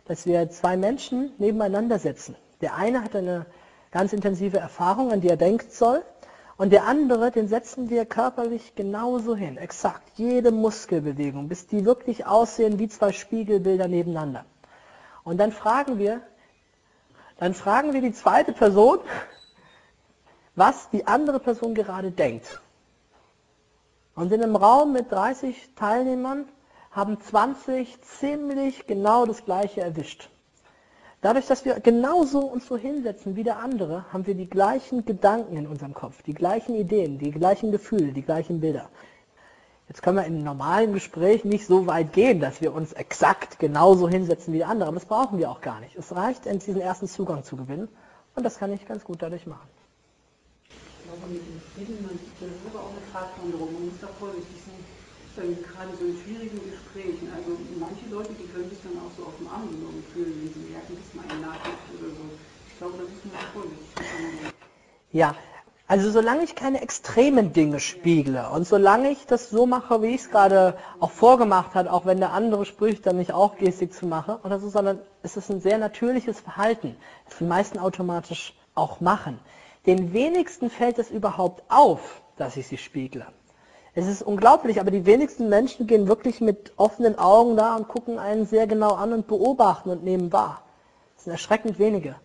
dass wir zwei Menschen nebeneinander setzen. Der eine hat eine ganz intensive Erfahrung, an die er denken soll, und der andere, den setzen wir körperlich genauso hin, exakt, jede Muskelbewegung, bis die wirklich aussehen wie zwei Spiegelbilder nebeneinander. Und dann fragen wir die zweite Person, was die andere Person gerade denkt. Und in einem Raum mit 30 Teilnehmern haben 20 ziemlich genau das Gleiche erwischt. Dadurch, dass wir genauso uns so hinsetzen wie der andere, haben wir die gleichen Gedanken in unserem Kopf, die gleichen Ideen, die gleichen Gefühle, die gleichen Bilder. Jetzt können wir in einem normalen Gespräch nicht so weit gehen, dass wir uns exakt genauso hinsetzen wie der andere, aber das brauchen wir auch gar nicht. Es reicht, diesen ersten Zugang zu gewinnen, und das kann ich ganz gut dadurch machen. Ich glaube, mit dem Frieden, das ist aber auch eine Gratwanderung. Man muss da vorsichtig sein, gerade so in schwierigen Gesprächen. Also manche Leute, die können sich dann auch so auf dem Arm genommen fühlen, wenn sie merken, dass man einen nachgibt oder so. Ich glaube, das ist nur vorsichtig. Ja, also solange ich keine extremen Dinge spiegle und solange ich das so mache, wie ich es gerade auch vorgemacht habe, auch wenn der andere spricht, dann nicht auch Gestik zu machen oder so, sondern es ist ein sehr natürliches Verhalten, das die meisten automatisch auch machen. Den wenigsten fällt es überhaupt auf, dass ich sie spiegle. Es ist unglaublich, aber die wenigsten Menschen gehen wirklich mit offenen Augen da und gucken einen sehr genau an und beobachten und nehmen wahr. Es sind erschreckend wenige.